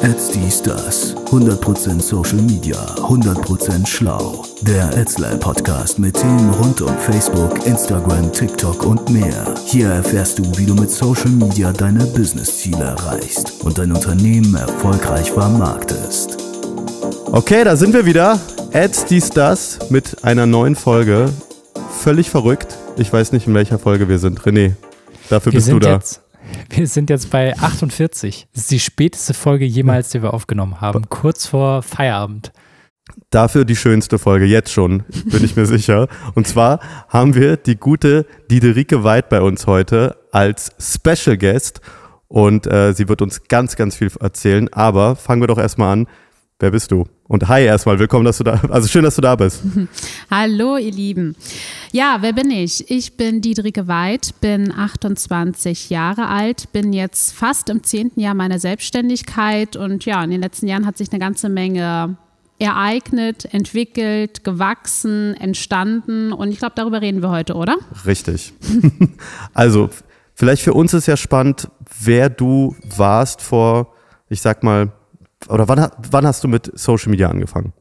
Das. 100% Social Media, 100% schlau. Der AdsLab-Podcast mit Themen rund um Facebook, Instagram, TikTok und mehr. Hier erfährst du, wie du mit Social Media deine Business-Ziele erreichst und dein Unternehmen erfolgreich vermarktest. Okay, da sind wir wieder. Das mit einer neuen Folge. Völlig verrückt. Ich weiß nicht, in welcher Folge wir sind. René, dafür bist du da. Wir sind jetzt bei 48. Das ist die späteste Folge jemals, die wir aufgenommen haben. Kurz vor Feierabend. Dafür die schönste Folge, jetzt schon, bin ich mir sicher. Und zwar haben wir die gute Diederike Weid bei uns heute als Special Guest. Und sie wird uns ganz, ganz viel erzählen. Aber fangen wir doch erstmal an. Wer bist du? Und hi erstmal, willkommen, dass du da, also schön, dass du da bist. Hallo ihr Lieben. Ja, wer bin ich? Ich bin Diederike Weid, bin 28 Jahre alt, bin jetzt fast im 10. Jahr meiner Selbstständigkeit und ja, in den letzten Jahren hat sich eine ganze Menge ereignet, entwickelt, gewachsen, entstanden und ich glaube, darüber reden wir heute, oder? Richtig. Also, vielleicht für uns ist ja spannend, wer du warst vor, ich sag mal, oder wann hast du mit Social Media angefangen?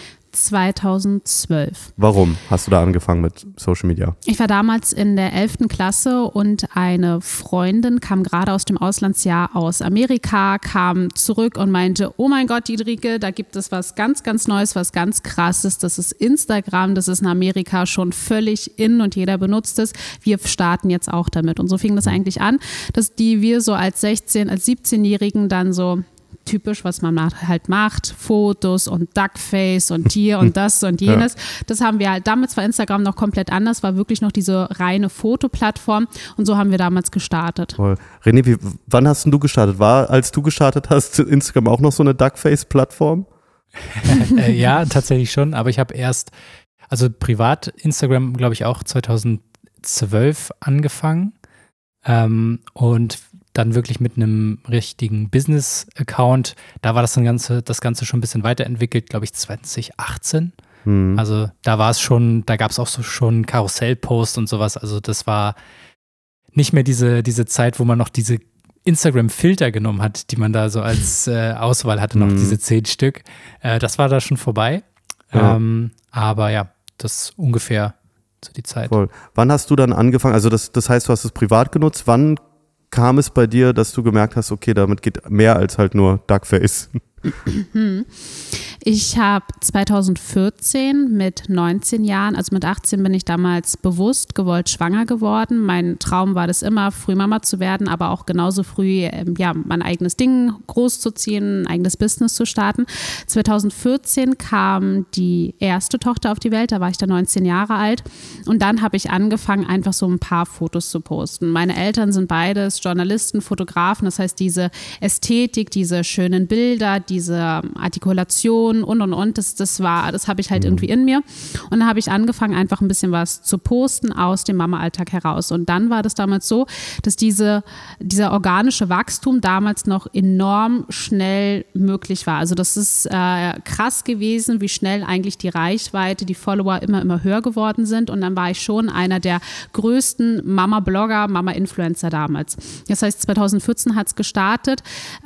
2012. Warum hast du da angefangen mit Social Media? Ich war damals in der 11. Klasse und eine Freundin kam gerade aus dem Auslandsjahr aus Amerika, kam zurück und meinte, oh mein Gott, Diederike, da gibt es was ganz, ganz Neues, was ganz Krasses. Das ist Instagram, das ist in Amerika schon völlig in und jeder benutzt es. Wir starten jetzt auch damit. Und so fing das eigentlich an, dass wir so als 17-Jährigen dann so typisch, was man halt macht, Fotos und Duckface und hier und das und jenes. Ja. Das haben wir halt, damals war Instagram noch komplett anders, war wirklich noch diese reine Fotoplattform und so haben wir damals gestartet. Toll. René, wann hast denn du gestartet? War, als du gestartet hast, Instagram auch noch so eine Duckface-Plattform? Ja, tatsächlich schon, aber ich habe erst, also privat Instagram, glaube ich, auch 2012 angefangen und dann wirklich mit einem richtigen Business-Account. Da war das Ganze schon ein bisschen weiterentwickelt, glaube ich, 2018. Also da war es schon, da gab es auch so schon Karussell-Post und sowas. Also das war nicht mehr diese Zeit, wo man noch diese Instagram-Filter genommen hat, die man da so als Auswahl hatte, noch diese 10 Stück. Das war da schon vorbei. Ja. Aber ja, das ungefähr so die Zeit. Voll. Wann hast du dann angefangen? Also das heißt, du hast es privat genutzt. Wann kam es bei dir, dass du gemerkt hast, okay, damit geht mehr als halt nur Duckface? Ich habe 2014 mit 19 Jahren, also mit 18 bin ich damals bewusst gewollt schwanger geworden. Mein Traum war das immer, früh Mama zu werden, aber auch genauso früh mein eigenes Ding großzuziehen, ein eigenes Business zu starten. 2014 kam die erste Tochter auf die Welt, da war ich dann 19 Jahre alt und dann habe ich angefangen, einfach so ein paar Fotos zu posten. Meine Eltern sind beides Journalisten, Fotografen, das heißt diese Ästhetik, diese schönen Bilder, diese Artikulation und, das habe ich halt irgendwie in mir. Und dann habe ich angefangen, einfach ein bisschen was zu posten aus dem Mama-Alltag heraus. Und dann war das damals so, dass dieser organische Wachstum damals noch enorm schnell möglich war. Also das ist krass gewesen, wie schnell eigentlich die Reichweite, die Follower immer höher geworden sind. Und dann war ich schon einer der größten Mama-Blogger, Mama-Influencer damals. Das heißt, 2014 hat es gestartet.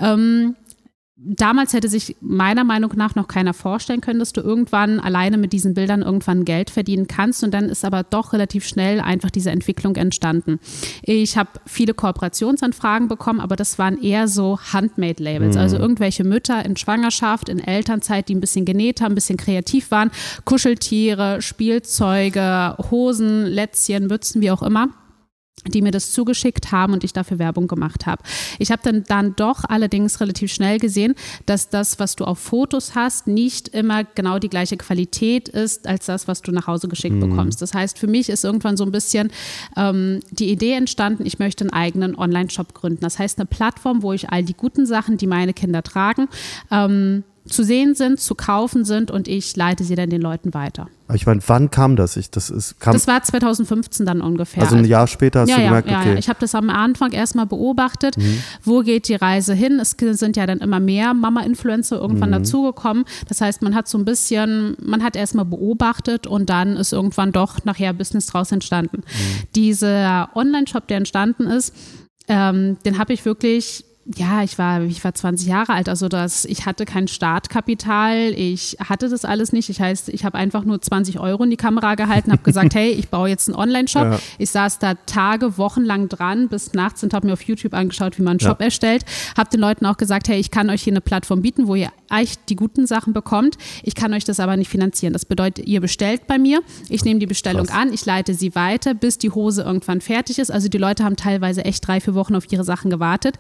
Damals hätte sich meiner Meinung nach noch keiner vorstellen können, dass du irgendwann alleine mit diesen Bildern irgendwann Geld verdienen kannst. Und dann ist aber doch relativ schnell einfach diese Entwicklung entstanden. Ich habe viele Kooperationsanfragen bekommen, aber das waren eher so Handmade-Labels. Also irgendwelche Mütter in Schwangerschaft, in Elternzeit, die ein bisschen genäht haben, ein bisschen kreativ waren. Kuscheltiere, Spielzeuge, Hosen, Lätzchen, Mützen, wie auch immer, die mir das zugeschickt haben und ich dafür Werbung gemacht habe. Ich habe dann doch allerdings relativ schnell gesehen, dass das, was du auf Fotos hast, nicht immer genau die gleiche Qualität ist, als das, was du nach Hause geschickt bekommst. Das heißt, für mich ist irgendwann so ein bisschen die Idee entstanden, ich möchte einen eigenen Online-Shop gründen. Das heißt, eine Plattform, wo ich all die guten Sachen, die meine Kinder tragen, zu sehen sind, zu kaufen sind und ich leite sie dann den Leuten weiter. Ich meine, wann kam das? Das war 2015 dann ungefähr. Also ein Jahr später hast du gemerkt, okay. Ja. Ich habe das am Anfang erstmal beobachtet, wo geht die Reise hin? Es sind ja dann immer mehr Mama-Influencer irgendwann dazugekommen. Das heißt, man hat erstmal beobachtet und dann ist irgendwann doch nachher Business draus entstanden. Dieser Online-Shop, der entstanden ist, den habe ich wirklich ich war 20 Jahre alt, also ich hatte kein Startkapital, ich hatte das alles nicht. Ich habe einfach nur 20 € in die Kamera gehalten, habe gesagt, hey, ich baue jetzt einen Online-Shop. Ja. Ich saß da Tage, Wochenlang dran, bis nachts und habe mir auf YouTube angeschaut, wie man einen Shop erstellt. Habe den Leuten auch gesagt, hey, ich kann euch hier eine Plattform bieten, wo ihr eigentlich die guten Sachen bekommt. Ich kann euch das aber nicht finanzieren. Das bedeutet, ihr bestellt bei mir, ich nehme die Bestellung an, ich leite sie weiter, bis die Hose irgendwann fertig ist. Also die Leute haben teilweise echt 3-4 Wochen auf ihre Sachen gewartet.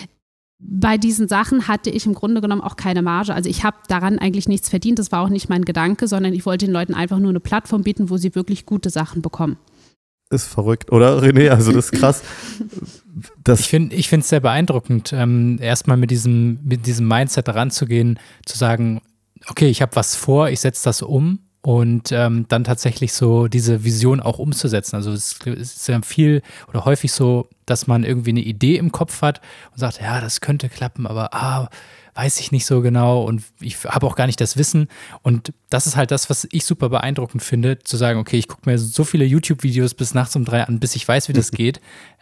Bei diesen Sachen hatte ich im Grunde genommen auch keine Marge. Also ich habe daran eigentlich nichts verdient. Das war auch nicht mein Gedanke, sondern ich wollte den Leuten einfach nur eine Plattform bieten, wo sie wirklich gute Sachen bekommen. Ist verrückt, oder René? Also das ist krass. Ich finde es sehr beeindruckend, erstmal mit diesem Mindset ranzugehen, zu sagen, okay, ich habe was vor, ich setze das um. Und dann tatsächlich so diese Vision auch umzusetzen. Also es ist ja viel oder häufig so, dass man irgendwie eine Idee im Kopf hat und sagt, ja, das könnte klappen, aber weiß ich nicht so genau und ich habe auch gar nicht das Wissen. Und das ist halt das, was ich super beeindruckend finde, zu sagen, okay, ich gucke mir so viele YouTube-Videos bis nachts um 3 an, bis ich weiß, wie das geht.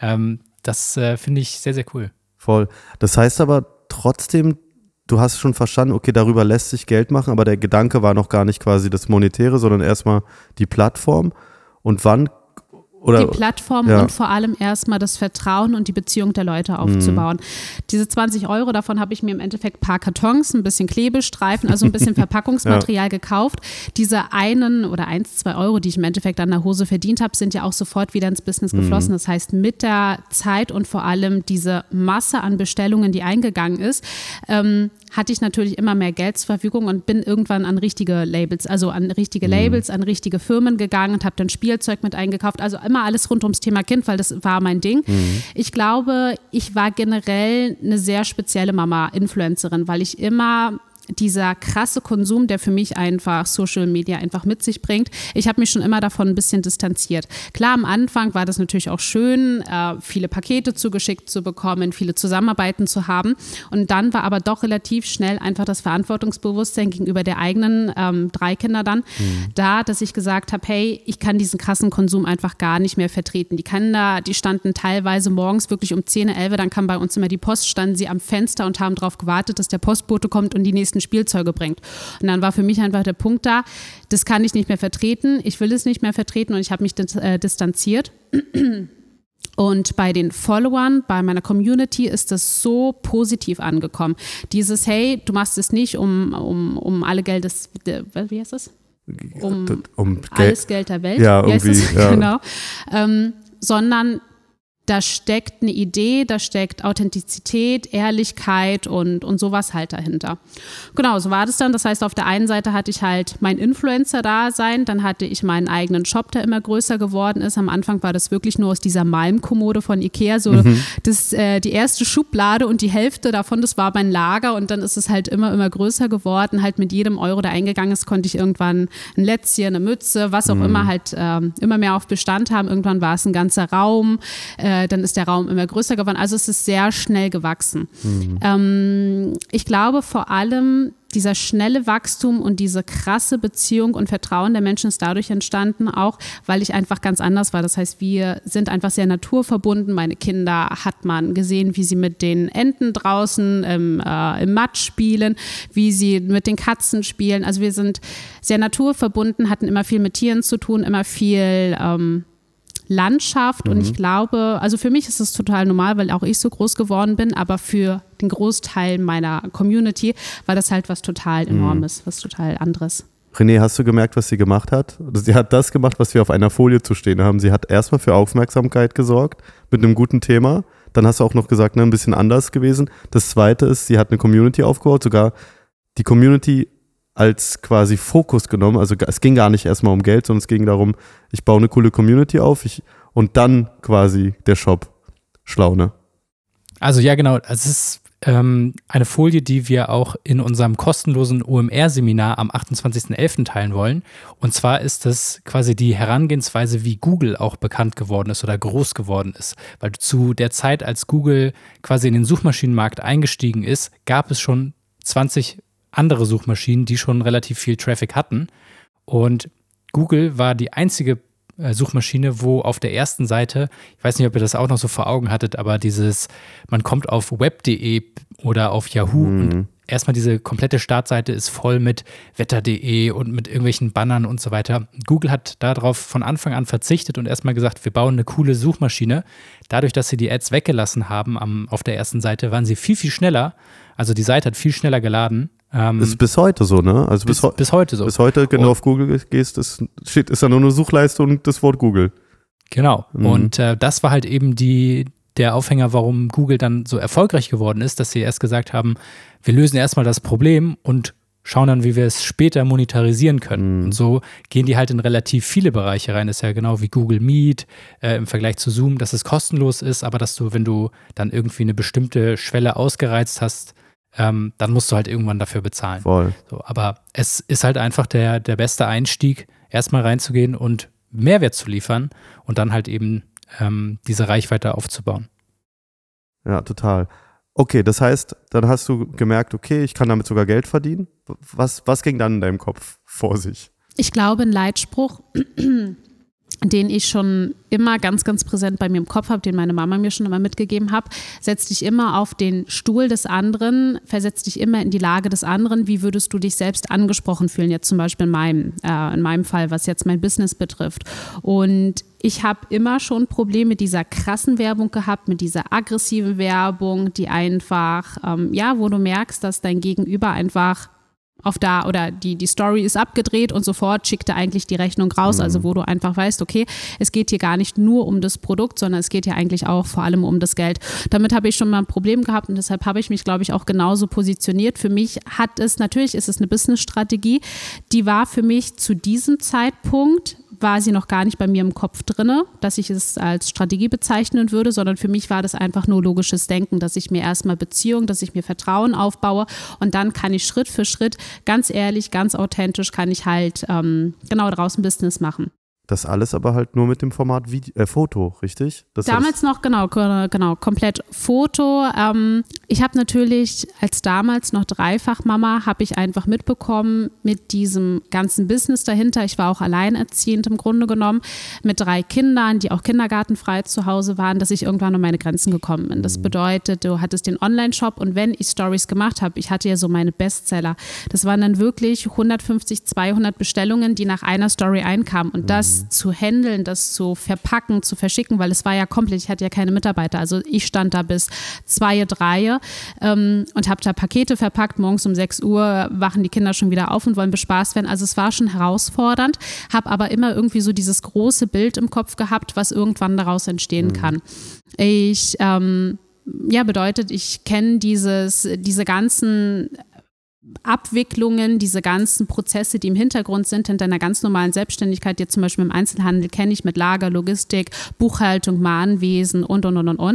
Das finde ich sehr, sehr cool. Voll. Das heißt aber trotzdem, du hast schon verstanden, okay, darüber lässt sich Geld machen, aber der Gedanke war noch gar nicht quasi das Monetäre, sondern erstmal die Plattform. Und wann? Oder, die Plattform und vor allem erstmal das Vertrauen und die Beziehung der Leute aufzubauen. Diese 20 €, davon habe ich mir im Endeffekt ein paar Kartons, ein bisschen Klebestreifen, also ein bisschen Verpackungsmaterial gekauft. Diese 1 oder 2 €, die ich im Endeffekt an der Hose verdient habe, sind ja auch sofort wieder ins Business geflossen. Das heißt, mit der Zeit und vor allem diese Masse an Bestellungen, die eingegangen ist, hatte ich natürlich immer mehr Geld zur Verfügung und bin irgendwann an richtige Labels, an richtige Firmen gegangen und habe dann Spielzeug mit eingekauft. Also immer alles rund ums Thema Kind, weil das war mein Ding. Ich glaube, ich war generell eine sehr spezielle Mama-Influencerin, weil ich immer dieser krasse Konsum, der für mich einfach Social Media einfach mit sich bringt. Ich habe mich schon immer davon ein bisschen distanziert. Klar, am Anfang war das natürlich auch schön, viele Pakete zugeschickt zu bekommen, viele Zusammenarbeiten zu haben. Und dann war aber doch relativ schnell einfach das Verantwortungsbewusstsein gegenüber der eigenen 3 Kinder dann da, dass ich gesagt habe, hey, ich kann diesen krassen Konsum einfach gar nicht mehr vertreten. Die Kinder, die standen teilweise morgens wirklich um 10, 11, dann kam bei uns immer die Post, standen sie am Fenster und haben darauf gewartet, dass der Postbote kommt und die nächsten Spielzeuge bringt. Und dann war für mich einfach der Punkt da, das kann ich nicht mehr vertreten, ich will es nicht mehr vertreten und ich habe mich distanziert. Und bei den Followern, bei meiner Community ist das so positiv angekommen. Dieses, hey, du machst es nicht um alle Geld des, wie heißt das? Um alles Geld der Welt, ja, irgendwie, ja. Genau. Sondern da steckt eine Idee, da steckt Authentizität, Ehrlichkeit und sowas halt dahinter. Genau, so war das dann. Das heißt, auf der einen Seite hatte ich halt mein Influencer-Dasein, dann hatte ich meinen eigenen Shop, der immer größer geworden ist. Am Anfang war das wirklich nur aus dieser Malmkommode von Ikea, so die erste Schublade und die Hälfte davon, das war mein Lager und dann ist es halt immer größer geworden. Halt mit jedem Euro, der eingegangen ist, konnte ich irgendwann ein Lätzchen, eine Mütze, was auch immer halt immer mehr auf Bestand haben. Irgendwann war es ein ganzer Raum, dann ist der Raum immer größer geworden. Also es ist sehr schnell gewachsen. Ich glaube vor allem, dieser schnelle Wachstum und diese krasse Beziehung und Vertrauen der Menschen ist dadurch entstanden, auch weil ich einfach ganz anders war. Das heißt, wir sind einfach sehr naturverbunden. Meine Kinder hat man gesehen, wie sie mit den Enten draußen im Matsch spielen, wie sie mit den Katzen spielen. Also wir sind sehr naturverbunden, hatten immer viel mit Tieren zu tun, immer viel Landschaft und ich glaube, also für mich ist es total normal, weil auch ich so groß geworden bin, aber für den Großteil meiner Community war das halt was total Enormes, was total anderes. René, hast du gemerkt, was sie gemacht hat? Sie hat das gemacht, was wir auf einer Folie zu stehen haben. Sie hat erstmal für Aufmerksamkeit gesorgt mit einem guten Thema. Dann hast du auch noch gesagt, ein bisschen anders gewesen. Das Zweite ist, sie hat eine Community aufgebaut, sogar die Community als quasi Fokus genommen. Also es ging gar nicht erstmal um Geld, sondern es ging darum, ich baue eine coole Community auf und dann quasi der Shop. Schlau, ne? Also ja, genau. Es ist eine Folie, die wir auch in unserem kostenlosen OMR-Seminar am 28.11. teilen wollen. Und zwar ist das quasi die Herangehensweise, wie Google auch bekannt geworden ist oder groß geworden ist. Weil zu der Zeit, als Google quasi in den Suchmaschinenmarkt eingestiegen ist, gab es schon 20 andere Suchmaschinen, die schon relativ viel Traffic hatten. Und Google war die einzige Suchmaschine, wo auf der ersten Seite, ich weiß nicht, ob ihr das auch noch so vor Augen hattet, aber man kommt auf web.de oder auf Yahoo und erstmal diese komplette Startseite ist voll mit wetter.de und mit irgendwelchen Bannern und so weiter. Google hat darauf von Anfang an verzichtet und erstmal gesagt, wir bauen eine coole Suchmaschine. Dadurch, dass sie die Ads weggelassen haben auf der ersten Seite, waren sie viel, viel schneller. Also die Seite hat viel schneller geladen. Ist bis heute so, ne? Also bis heute so. Bis heute, wenn du auf Google gehst, ist da nur eine Suchleiste und das Wort Google. Genau. Und das war halt eben der Aufhänger, warum Google dann so erfolgreich geworden ist, dass sie erst gesagt haben, wir lösen erstmal das Problem und schauen dann, wie wir es später monetarisieren können. Und so gehen die halt in relativ viele Bereiche rein. Das ist ja genau wie Google Meet im Vergleich zu Zoom, dass es kostenlos ist, aber dass du, wenn du dann irgendwie eine bestimmte Schwelle ausgereizt hast, dann musst du halt irgendwann dafür bezahlen. Voll. So, aber es ist halt einfach der beste Einstieg, erstmal reinzugehen und Mehrwert zu liefern und dann halt eben diese Reichweite aufzubauen. Ja, total. Okay, das heißt, dann hast du gemerkt, okay, ich kann damit sogar Geld verdienen. Was ging dann in deinem Kopf vor sich? Ich glaube, ein Leitspruch, den ich schon immer ganz, ganz präsent bei mir im Kopf habe, den meine Mama mir schon immer mitgegeben hat: Setz dich immer auf den Stuhl des anderen, versetz dich immer in die Lage des anderen. Wie würdest du dich selbst angesprochen fühlen? Jetzt zum Beispiel in meinem Fall, was jetzt mein Business betrifft. Und ich habe immer schon Probleme mit dieser krassen Werbung gehabt, mit dieser aggressiven Werbung, die einfach, wo du merkst, dass dein Gegenüber einfach oder die Story ist abgedreht und sofort schickt er eigentlich die Rechnung raus, also wo du einfach weißt, okay, es geht hier gar nicht nur um das Produkt, sondern es geht hier eigentlich auch vor allem um das Geld. Damit habe ich schon mal ein Problem gehabt und deshalb habe ich mich, glaube ich, auch genauso positioniert. Für mich natürlich ist es eine Business-Strategie, die war für mich zu diesem Zeitpunkt, war sie noch gar nicht bei mir im Kopf drin, dass ich es als Strategie bezeichnen würde, sondern für mich war das einfach nur logisches Denken, dass ich mir erstmal dass ich mir Vertrauen aufbaue und dann kann ich Schritt für Schritt, ganz ehrlich, ganz authentisch, kann ich halt draußen Business machen. Das alles aber halt nur mit dem Format Foto, richtig? Damals noch, genau, komplett Foto. Ich habe natürlich als damals noch Dreifachmama, habe ich einfach mitbekommen mit diesem ganzen Business dahinter. Ich war auch alleinerziehend im Grunde genommen mit 3 Kindern, die auch kindergartenfrei zu Hause waren, dass ich irgendwann an meine Grenzen gekommen bin. Das bedeutet, du hattest den Online-Shop und wenn ich Stories gemacht habe, ich hatte ja so meine Bestseller, das waren dann wirklich 150, 200 Bestellungen, die nach einer Story einkamen und das zu handeln, das zu verpacken, zu verschicken, weil es war ja komplett, ich hatte ja keine Mitarbeiter, also ich stand da bis 2, 3 und habe da Pakete verpackt, morgens um 6 Uhr wachen die Kinder schon wieder auf und wollen bespaßt werden, also es war schon herausfordernd, habe aber immer irgendwie so dieses große Bild im Kopf gehabt, was irgendwann daraus entstehen kann. Ich bedeutet, ich kenne diese ganzen Abwicklungen, diese ganzen Prozesse, die im Hintergrund sind, hinter einer ganz normalen Selbstständigkeit, jetzt zum Beispiel im Einzelhandel kenne ich mit Lager, Logistik, Buchhaltung, Mahnwesen und.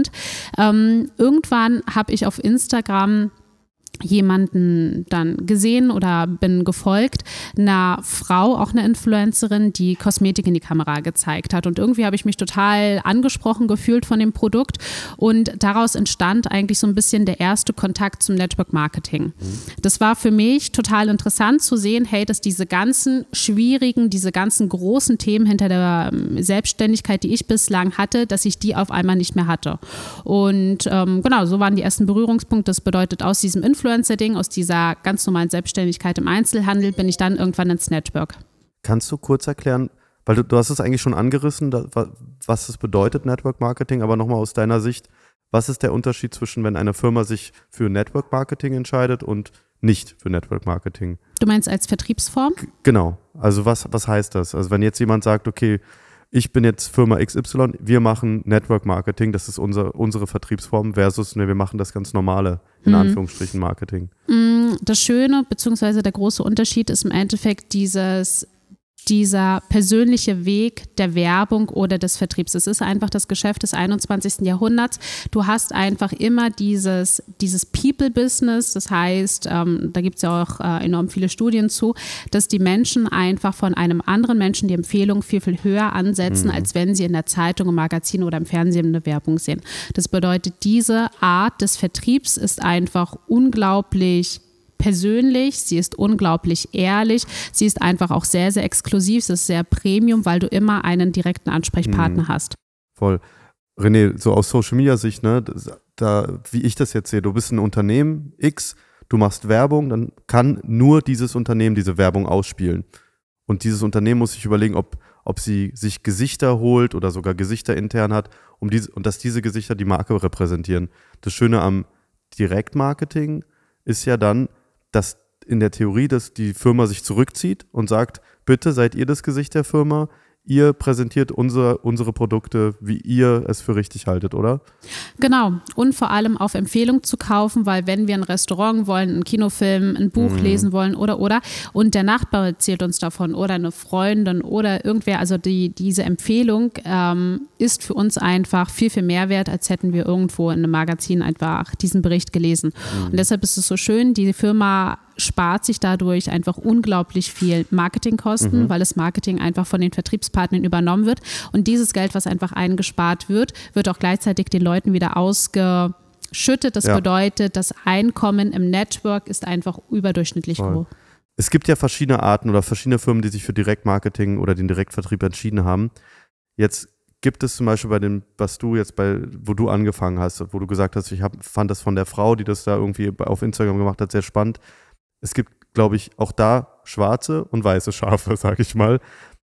Irgendwann habe ich auf Instagram jemanden dann gesehen oder bin gefolgt, einer Frau, auch eine Influencerin, die Kosmetik in die Kamera gezeigt hat und irgendwie habe ich mich total angesprochen gefühlt von dem Produkt und daraus entstand eigentlich so ein bisschen der erste Kontakt zum Network Marketing. Das war für mich total interessant zu sehen, hey, dass diese ganzen schwierigen, diese ganzen großen Themen hinter der Selbstständigkeit, die ich bislang hatte, dass ich die auf einmal nicht mehr hatte. Und so waren die ersten Berührungspunkte. Das bedeutet, aus diesem Influencer-Ding, aus dieser ganz normalen Selbstständigkeit im Einzelhandel bin ich dann irgendwann ins Network. Kannst du kurz erklären, weil du hast es eigentlich schon angerissen, was es bedeutet, Network Marketing, aber nochmal aus deiner Sicht, was ist der Unterschied zwischen, wenn eine Firma sich für Network Marketing entscheidet und nicht für Network Marketing? Du meinst als Vertriebsform? Genau. Also was heißt das? Also wenn jetzt jemand sagt, okay, ich bin jetzt Firma XY, wir machen Network Marketing, das ist unsere Vertriebsform versus wir machen das ganz normale, in Anführungsstrichen, Marketing. Das Schöne, beziehungsweise der große Unterschied ist im Endeffekt dieser persönliche Weg der Werbung oder des Vertriebs. Es ist einfach das Geschäft des 21. Jahrhunderts. Du hast einfach immer dieses People-Business, das heißt, da gibt es ja auch enorm viele Studien zu, dass die Menschen einfach von einem anderen Menschen die Empfehlung viel, viel höher ansetzen, als wenn sie in der Zeitung, im Magazin oder im Fernsehen eine Werbung sehen. Das bedeutet, diese Art des Vertriebs ist einfach unglaublich persönlich, sie ist unglaublich ehrlich, sie ist einfach auch sehr, sehr exklusiv, sie ist sehr Premium, weil du immer einen direkten Ansprechpartner hast. Voll. René, so aus Social-Media-Sicht, ne, wie ich das jetzt sehe, du bist ein Unternehmen X, du machst Werbung, dann kann nur dieses Unternehmen diese Werbung ausspielen. Und dieses Unternehmen muss sich überlegen, ob sie sich Gesichter holt oder sogar Gesichter intern hat, und dass diese Gesichter die Marke repräsentieren. Das Schöne am Direktmarketing ist ja dann, dass in der Theorie, dass die Firma sich zurückzieht und sagt, bitte seid ihr das Gesicht der Firma, ihr präsentiert unsere Produkte, wie ihr es für richtig haltet, oder? Genau. Und vor allem auf Empfehlung zu kaufen, weil wenn wir ein Restaurant wollen, einen Kinofilm, ein Buch lesen wollen oder und der Nachbar erzählt uns davon oder eine Freundin oder irgendwer, also diese Empfehlung ist für uns einfach viel, viel mehr wert, als hätten wir irgendwo in einem Magazin einfach diesen Bericht gelesen. Und deshalb ist es so schön, die Firma spart sich dadurch einfach unglaublich viel Marketingkosten, weil das Marketing einfach von den Vertriebspartnern übernommen wird. Und dieses Geld, was einfach eingespart wird, wird auch gleichzeitig den Leuten wieder ausgeschüttet. Das bedeutet, das Einkommen im Network ist einfach überdurchschnittlich hoch. Es gibt ja verschiedene Arten oder verschiedene Firmen, die sich für Direktmarketing oder den Direktvertrieb entschieden haben. Jetzt gibt es zum Beispiel bei dem, wo du angefangen hast, wo du gesagt hast, fand das von der Frau, die das da irgendwie auf Instagram gemacht hat, sehr spannend. Es gibt, glaube ich, auch da schwarze und weiße Schafe, sage ich mal.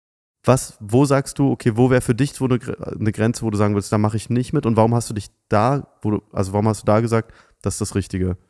Wo sagst du, okay, wo wäre für dich eine Grenze, wo du sagen würdest, da mache ich nicht mit, und warum hast du warum hast du da gesagt, das ist das Richtige?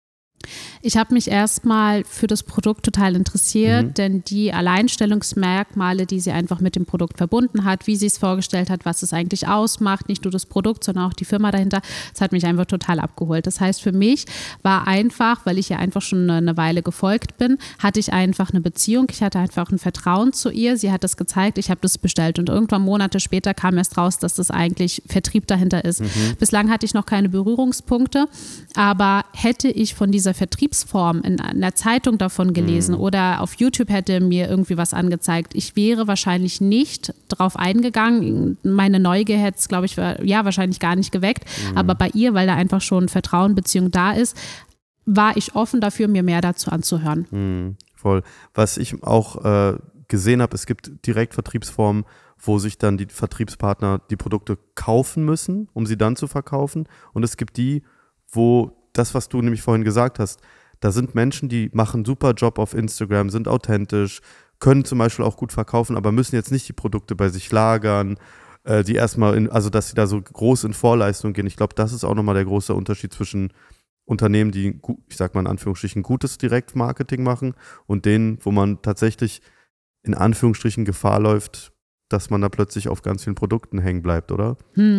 Ich habe mich erstmal für das Produkt total interessiert, denn die Alleinstellungsmerkmale, die sie einfach mit dem Produkt verbunden hat, wie sie es vorgestellt hat, was es eigentlich ausmacht, nicht nur das Produkt, sondern auch die Firma dahinter, das hat mich einfach total abgeholt. Das heißt, für mich war einfach, weil ich ihr einfach schon eine Weile gefolgt bin, hatte ich einfach eine Beziehung, ich hatte einfach ein Vertrauen zu ihr, sie hat das gezeigt, ich habe das bestellt, und irgendwann Monate später kam erst raus, dass das eigentlich Vertrieb dahinter ist. Bislang hatte ich noch keine Berührungspunkte, aber hätte ich von dieser Vertriebsform in einer Zeitung davon gelesen oder auf YouTube hätte mir irgendwie was angezeigt, ich wäre wahrscheinlich nicht drauf eingegangen. Meine Neugier hätte es, glaube ich, wahrscheinlich gar nicht geweckt. Aber bei ihr, weil da einfach schon Vertrauen, Beziehung da ist, war ich offen dafür, mir mehr dazu anzuhören. Voll. Was ich auch gesehen habe, es gibt Direktvertriebsformen, wo sich dann die Vertriebspartner die Produkte kaufen müssen, um sie dann zu verkaufen. Und es gibt die, wo das, was du nämlich vorhin gesagt hast, da sind Menschen, die machen einen super Job auf Instagram, sind authentisch, können zum Beispiel auch gut verkaufen, aber müssen jetzt nicht die Produkte bei sich lagern, die erstmal, dass sie da so groß in Vorleistung gehen. Ich glaube, das ist auch nochmal der große Unterschied zwischen Unternehmen, die, ich sag mal in Anführungsstrichen, gutes Direktmarketing machen, und denen, wo man tatsächlich in Anführungsstrichen Gefahr läuft, dass man da plötzlich auf ganz vielen Produkten hängen bleibt, oder?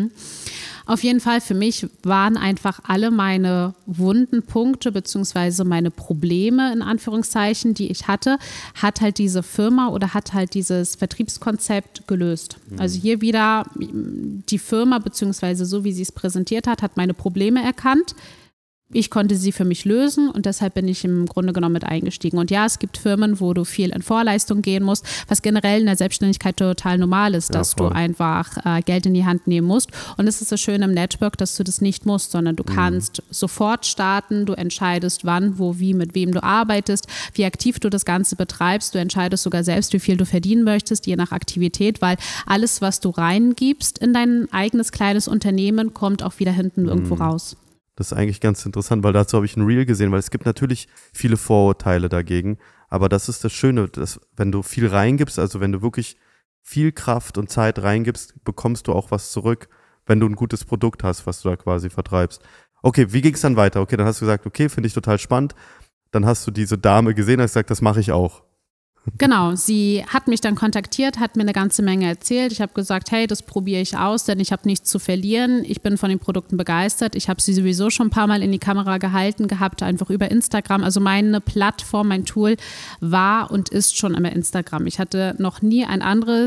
Auf jeden Fall, für mich waren einfach alle meine wunden Punkte beziehungsweise meine Probleme in Anführungszeichen, die ich hatte, hat halt diese Firma oder hat halt dieses Vertriebskonzept gelöst. Also hier wieder die Firma beziehungsweise so wie sie es präsentiert hat meine Probleme erkannt. Ich konnte sie für mich lösen, und deshalb bin ich im Grunde genommen mit eingestiegen. Und ja, es gibt Firmen, wo du viel in Vorleistung gehen musst, was generell in der Selbstständigkeit total normal ist, dass du einfach Geld in die Hand nehmen musst. Und es ist so schön im Network, dass du das nicht musst, sondern du kannst sofort starten, du entscheidest wann, wo, wie, mit wem du arbeitest, wie aktiv du das Ganze betreibst. Du entscheidest sogar selbst, wie viel du verdienen möchtest, je nach Aktivität, weil alles, was du reingibst in dein eigenes kleines Unternehmen, kommt auch wieder hinten irgendwo raus. Das ist eigentlich ganz interessant, weil dazu habe ich ein Reel gesehen, weil es gibt natürlich viele Vorurteile dagegen, aber das ist das Schöne, dass wenn du viel reingibst, also wenn du wirklich viel Kraft und Zeit reingibst, bekommst du auch was zurück, wenn du ein gutes Produkt hast, was du da quasi vertreibst. Okay, wie ging es dann weiter? Okay, dann hast du gesagt, okay, finde ich total spannend. Dann hast du diese Dame gesehen und hast gesagt, das mache ich auch. Genau, sie hat mich dann kontaktiert, hat mir eine ganze Menge erzählt. Ich habe gesagt, hey, das probiere ich aus, denn ich habe nichts zu verlieren. Ich bin von den Produkten begeistert. Ich habe sie sowieso schon ein paar Mal in die Kamera gehalten gehabt, einfach über Instagram. Also meine Plattform, mein Tool war und ist schon immer Instagram. Ich hatte noch nie eine andere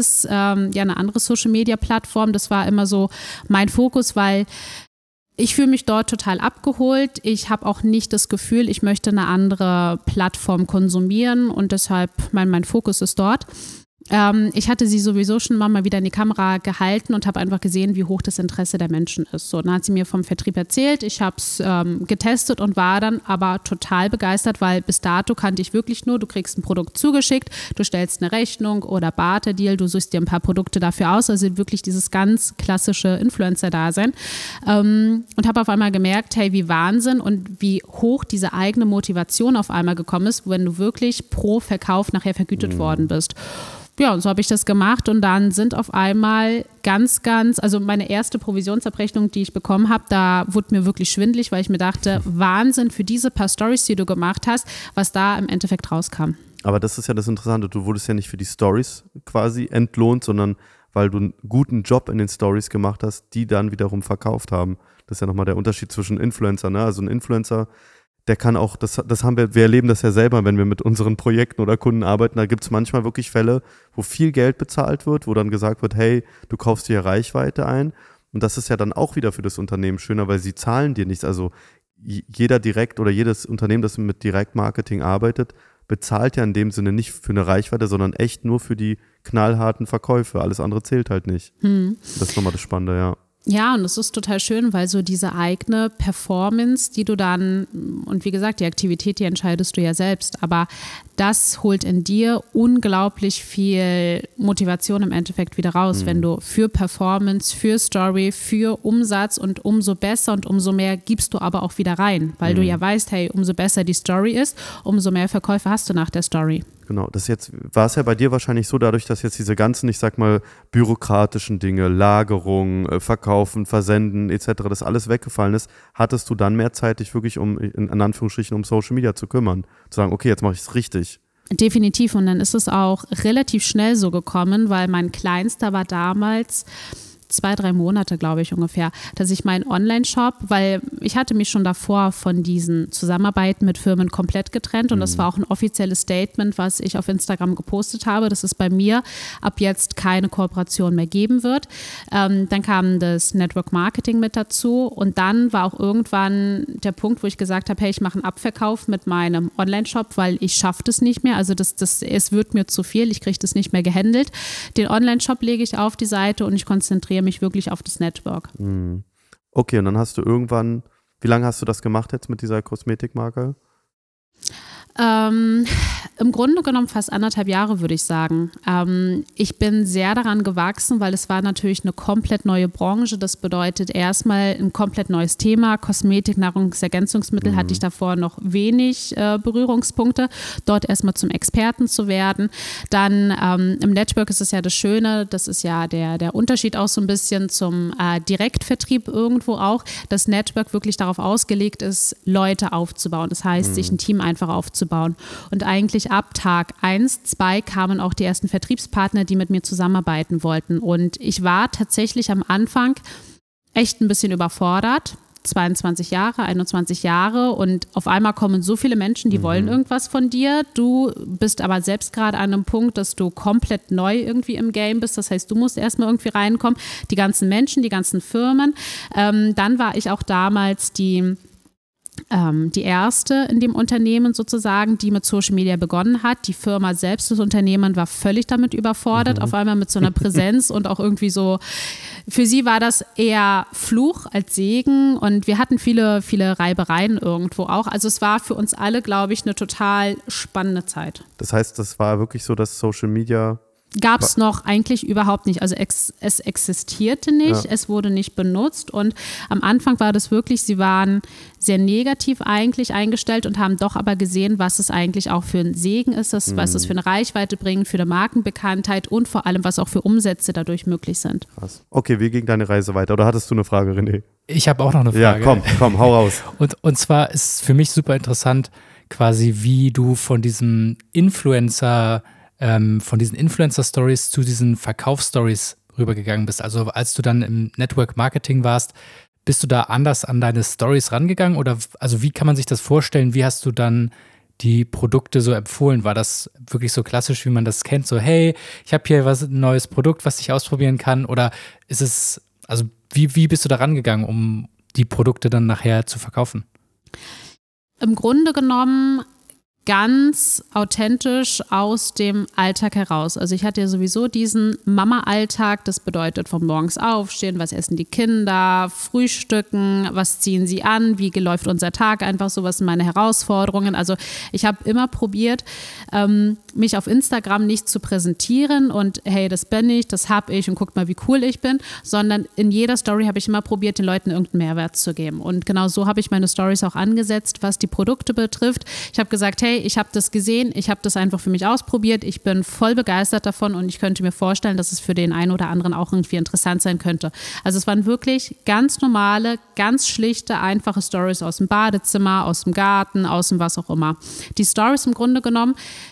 Social-Media-Plattform. Das war immer so mein Fokus, weil ich fühle mich dort total abgeholt. Ich habe auch nicht das Gefühl, ich möchte eine andere Plattform konsumieren, und deshalb mein Fokus ist dort. Ich hatte sie sowieso schon mal wieder in die Kamera gehalten und habe einfach gesehen, wie hoch das Interesse der Menschen ist. So, dann hat sie mir vom Vertrieb erzählt, ich habe es getestet und war dann aber total begeistert, weil bis dato kannte ich wirklich nur, du kriegst ein Produkt zugeschickt, du stellst eine Rechnung oder Barter-Deal, du suchst dir ein paar Produkte dafür aus, also wirklich dieses ganz klassische Influencer-Dasein. Und habe auf einmal gemerkt, hey, wie Wahnsinn und wie hoch diese eigene Motivation auf einmal gekommen ist, wenn du wirklich pro Verkauf nachher vergütet worden bist. Ja, und so habe ich das gemacht und dann sind auf einmal also meine erste Provisionsabrechnung, die ich bekommen habe, da wurde mir wirklich schwindelig, weil ich mir dachte, Wahnsinn für diese paar Stories, die du gemacht hast, was da im Endeffekt rauskam. Aber das ist ja das Interessante, du wurdest ja nicht für die Stories quasi entlohnt, sondern weil du einen guten Job in den Stories gemacht hast, die dann wiederum verkauft haben. Das ist ja nochmal der Unterschied zwischen Influencer, ne? Also ein Influencer, der kann auch, das haben wir erleben das ja selber, wenn wir mit unseren Projekten oder Kunden arbeiten, da gibt es manchmal wirklich Fälle, wo viel Geld bezahlt wird, wo dann gesagt wird, hey, du kaufst dir Reichweite ein und das ist ja dann auch wieder für das Unternehmen schöner, weil sie zahlen dir nichts, also jeder direkt oder jedes Unternehmen, das mit Direktmarketing arbeitet, bezahlt ja in dem Sinne nicht für eine Reichweite, sondern echt nur für die knallharten Verkäufe, alles andere zählt halt nicht. Das ist nochmal das Spannende, ja. Ja, und es ist total schön, weil so diese eigene Performance, die du dann, und wie gesagt, die Aktivität, die entscheidest du ja selbst, aber das holt in dir unglaublich viel Motivation im Endeffekt wieder raus, wenn du für Performance, für Story, für Umsatz und umso besser und umso mehr gibst du aber auch wieder rein, weil du ja weißt, hey, umso besser die Story ist, umso mehr Verkäufe hast du nach der Story. Genau, das jetzt war es ja bei dir wahrscheinlich so, dadurch, dass jetzt diese ganzen, ich sag mal, bürokratischen Dinge, Lagerung, Verkaufen, Versenden etc., das alles weggefallen ist, hattest du dann mehr Zeit, dich wirklich in Anführungsstrichen um Social Media zu kümmern, zu sagen, okay, jetzt mache ich es richtig. Definitiv, und dann ist es auch relativ schnell so gekommen, weil mein Kleinster war damals 2-3 Monate, glaube ich ungefähr, dass ich meinen Online-Shop, weil ich hatte mich schon davor von diesen Zusammenarbeiten mit Firmen komplett getrennt und das war auch ein offizielles Statement, was ich auf Instagram gepostet habe, dass es bei mir ab jetzt keine Kooperation mehr geben wird. Dann kam das Network Marketing mit dazu und dann war auch irgendwann der Punkt, wo ich gesagt habe, hey, ich mache einen Abverkauf mit meinem Online-Shop, weil ich schaffe das nicht mehr, also es wird mir zu viel, ich kriege das nicht mehr gehandelt. Den Online-Shop lege ich auf die Seite und ich konzentriere mich wirklich auf das Network. Okay, und dann hast du irgendwann, wie lange hast du das gemacht jetzt mit dieser Kosmetikmarke? Im Grunde genommen fast 1,5 Jahre, würde ich sagen. Ich bin sehr daran gewachsen, weil es war natürlich eine komplett neue Branche. Das bedeutet erstmal ein komplett neues Thema. Kosmetik, Nahrungsergänzungsmittel hatte ich davor noch wenig Berührungspunkte. Dort erstmal zum Experten zu werden. Dann im Network ist es ja das Schöne, das ist ja der Unterschied auch so ein bisschen zum Direktvertrieb irgendwo auch. Das Network wirklich darauf ausgelegt ist, Leute aufzubauen. Das heißt, sich ein Team einfach aufzubauen. Und eigentlich ab Tag 1, 2 kamen auch die ersten Vertriebspartner, die mit mir zusammenarbeiten wollten. Und ich war tatsächlich am Anfang echt ein bisschen überfordert. 22 Jahre, 21 Jahre und auf einmal kommen so viele Menschen, die wollen irgendwas von dir. Du bist aber selbst gerade an einem Punkt, dass du komplett neu irgendwie im Game bist. Das heißt, du musst erstmal irgendwie reinkommen. Die ganzen Menschen, die ganzen Firmen. Dann war ich auch damals die erste in dem Unternehmen sozusagen, die mit Social Media begonnen hat. Die Firma selbst, das Unternehmen, war völlig damit überfordert, auf einmal mit so einer Präsenz und auch irgendwie so, für sie war das eher Fluch als Segen und wir hatten viele, viele Reibereien irgendwo auch. Also es war für uns alle, glaube ich, eine total spannende Zeit. Das heißt, das war wirklich so, dass Social Media gab es noch eigentlich überhaupt nicht. Also es existierte nicht, Ja. Es wurde nicht benutzt und am Anfang war das wirklich, sie waren sehr negativ eigentlich eingestellt und haben doch aber gesehen, was es eigentlich auch für ein Segen ist, was es für eine Reichweite bringt, für eine Markenbekanntheit und vor allem, was auch für Umsätze dadurch möglich sind. Krass. Okay, wie ging deine Reise weiter? Oder hattest du eine Frage, René? Ich habe auch noch eine Frage. Ja, komm, hau raus. Und zwar ist für mich super interessant, quasi wie du von diesen Influencer-Stories zu diesen Verkaufsstories rübergegangen bist. Also als du dann im Network Marketing warst, bist du da anders an deine Stories rangegangen oder also wie kann man sich das vorstellen? Wie hast du dann die Produkte so empfohlen? War das wirklich so klassisch, wie man das kennt? So, hey, ich habe hier ein neues Produkt, was ich ausprobieren kann? Oder ist es, also wie bist du da rangegangen, um die Produkte dann nachher zu verkaufen? Im Grunde genommen ganz authentisch aus dem Alltag heraus. Also ich hatte ja sowieso diesen Mama-Alltag, das bedeutet vom morgens aufstehen, was essen die Kinder, frühstücken, was ziehen sie an, wie läuft unser Tag, einfach so, was sind meine Herausforderungen. Also ich habe immer probiert, mich auf Instagram nicht zu präsentieren und hey, das bin ich, das habe ich und guckt mal, wie cool ich bin, sondern in jeder Story habe ich immer probiert, den Leuten irgendeinen Mehrwert zu geben. Und genau so habe ich meine Stories auch angesetzt, was die Produkte betrifft. Ich habe gesagt, hey, ich habe das gesehen, ich habe das einfach für mich ausprobiert, ich bin voll begeistert davon und ich könnte mir vorstellen, dass es für den einen oder anderen auch irgendwie interessant sein könnte. Also es waren wirklich ganz normale, ganz schlichte, einfache Stories aus dem Badezimmer, aus dem Garten, aus dem was auch immer. Die Stories im Grunde genommen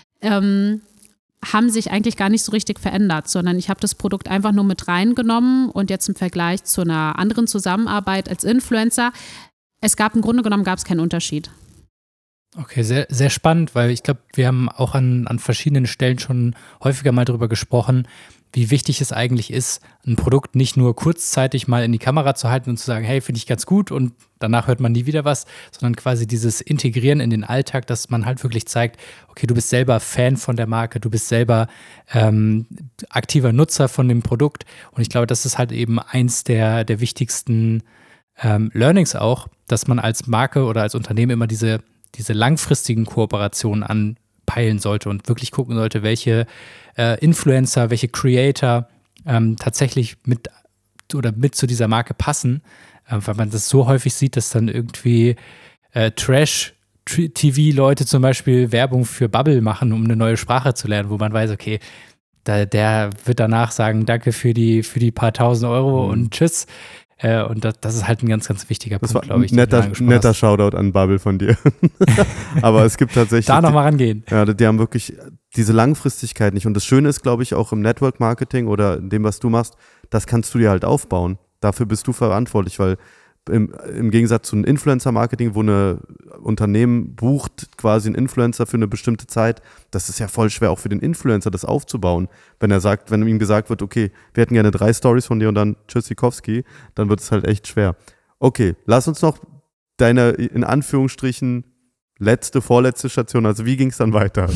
haben sich eigentlich gar nicht so richtig verändert, sondern ich habe das Produkt einfach nur mit reingenommen und jetzt im Vergleich zu einer anderen Zusammenarbeit als Influencer, im Grunde genommen gab es keinen Unterschied. Okay, sehr, sehr spannend, weil ich glaube, wir haben auch an verschiedenen Stellen schon häufiger mal darüber gesprochen, wie wichtig es eigentlich ist, ein Produkt nicht nur kurzzeitig mal in die Kamera zu halten und zu sagen, hey, finde ich ganz gut und danach hört man nie wieder was, sondern quasi dieses Integrieren in den Alltag, dass man halt wirklich zeigt, okay, du bist selber Fan von der Marke, du bist selber aktiver Nutzer von dem Produkt und ich glaube, das ist halt eben eins der wichtigsten Learnings auch, dass man als Marke oder als Unternehmen immer diese langfristigen Kooperationen anpeilen sollte und wirklich gucken sollte, welche Influencer, welche Creator tatsächlich mit zu dieser Marke passen, weil man das so häufig sieht, dass dann irgendwie Trash-TV-Leute zum Beispiel Werbung für Bubble machen, um eine neue Sprache zu lernen, wo man weiß, okay, der wird danach sagen, danke für die paar tausend Euro und tschüss. Und das ist halt ein ganz, ganz wichtiger Punkt, glaube ich. Netter Shoutout an Bubble von dir. Aber es gibt tatsächlich… Da nochmal rangehen. Ja, die haben wirklich diese Langfristigkeit nicht. Und das Schöne ist, glaube ich, auch im Network-Marketing oder in dem, was du machst, das kannst du dir halt aufbauen. Dafür bist du verantwortlich, weil im Gegensatz zu einem Influencer-Marketing, wo ein Unternehmen bucht quasi einen Influencer für eine bestimmte Zeit, das ist ja voll schwer auch für den Influencer, das aufzubauen. Wenn ihm gesagt wird, okay, wir hätten gerne 3 Stories von dir und dann Tschüssikowski, dann wird es halt echt schwer. Okay, lass uns noch deine, in Anführungsstrichen, vorletzte Station, also wie ging es dann weiter?